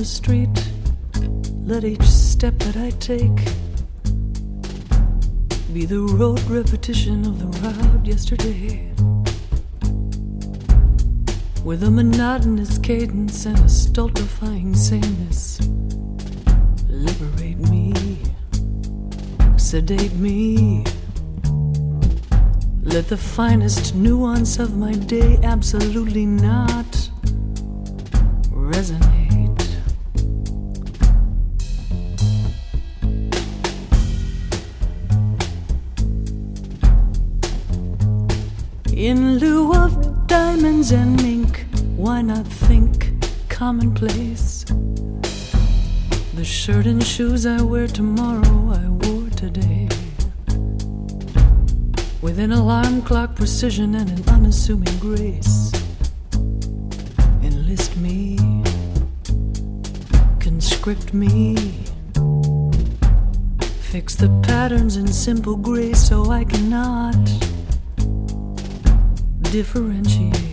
the street. Let each step that I take be the rote repetition of the route yesterday, with a monotonous cadence and a stultifying sameness. Liberate me, sedate me. Let the finest nuance of my day absolutely not resonate. In lieu of diamonds and ink, why not think commonplace? The shirt and shoes I wear tomorrow, I wore today, with an alarm clock precision and an unassuming grace. Enlist me, conscript me, fix the patterns in simple grace so I cannot differentiate.